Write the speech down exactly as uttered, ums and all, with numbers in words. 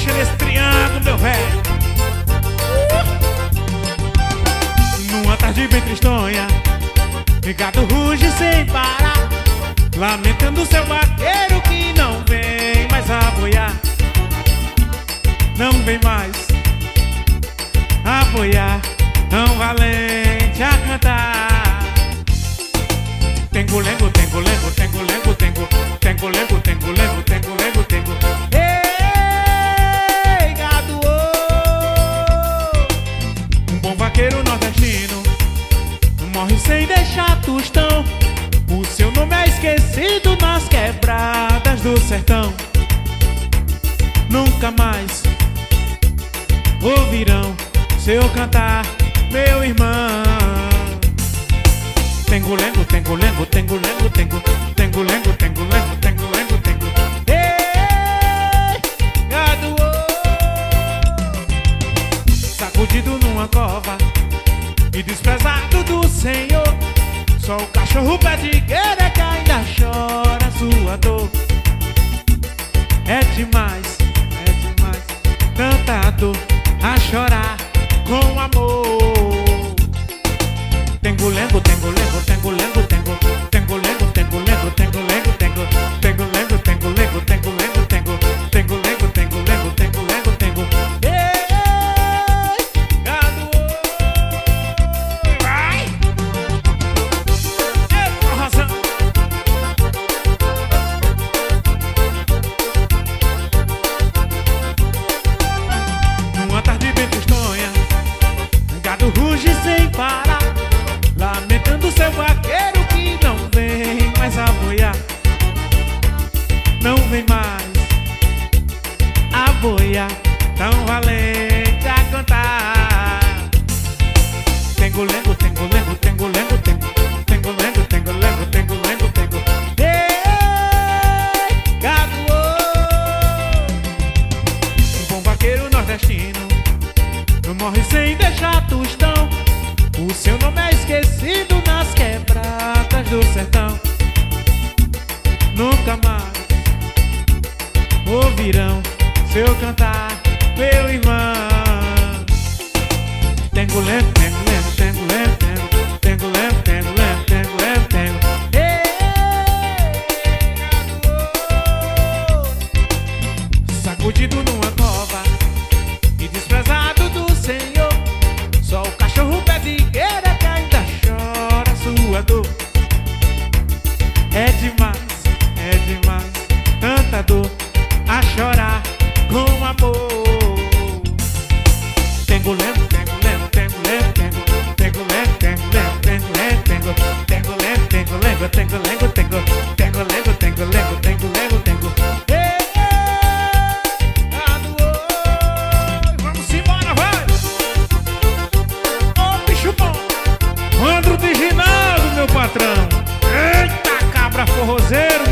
Encaixa nesse triângulo, meu velho. Numa tarde bem tristonha, gado ruge sem parar, lamentando seu vaqueiro que não vem mais a boiar. Não vem mais a boiar, tão valente a cantar. Tengo-lengo, tengo-lengo, tengo-lengo, tengo, tengo-lengo, tengo-lengo, tengo-lengo, tengo. Ei, gado, oh! Um bom vaqueiro nordestino morre sem deixar tostão. O seu nome é esquecido nas quebradas do sertão. Nunca mais ouvirão seu cantar, meu irmão. Tengo-lengo, tengo-lengo, tengo-lengo, tengo, tengo-lengo, tengo-lengo, tengo-lengo, tengo. Ei, gado, oh! Sacudido numa cova e desprezado do Senhor, só o cachorro pé de guerra que ainda chora sua dor. É demais, é demais, tanta dor a chorar com amor. Tengo-lengo, tengo-lengo, tengo-lengo, tengo, tengo-lengo, tengo-lengo, tengo-lengo, tengo, tengo-lengo, tengo-lengo, tengo-lengo, tengo, tengo-lengo, tengo-lengo, tengo-lengo, tengo. Ei, gado, vai! Ei, razão. Numa tarde bem tristonha, gado ruge sem parar, lamentando seu vaqueiro que não vem mais a boiar. Não vem mais a boiar, tão valente a cantar. Tengo-lengo, tengo-lengo, tengo-lengo, tengo, tengo-lengo, tengo-lengo, tengo-lengo, tengo. Ei, gado, oh! Um bom vaqueiro nordestino não morre sem deixar tostão. O seu nome é esquecido nas quebradas do sertão. Nunca mais ouvirão seu cantar, meu irmão. Tengo-lengo, tengo-lengo, tengo-lengo, tengo-lengo, tengo-lengo, tengo-lengo, tengo. Sacudido numa cova e desprezado do Senhor, só o cachorro pé de guerra que ainda chora sua dor. É demais, é demais, tanta dor a chorar com amor. Tengo-lengo, tengo-lengo, tengo-lengo, tengo, tengo-lengo, tengo-lengo, tengo-lengo, tengo-lengo, tengo-lengo, tengo-lengo, tengo, tengo-lengo, tengo-lengo, tengo-lengo, tengo. Ei, gado, oh! Vamos embora, vai! Ô, bicho bom! Manda o original do meu patrão! Eita, cabra forrozeiro!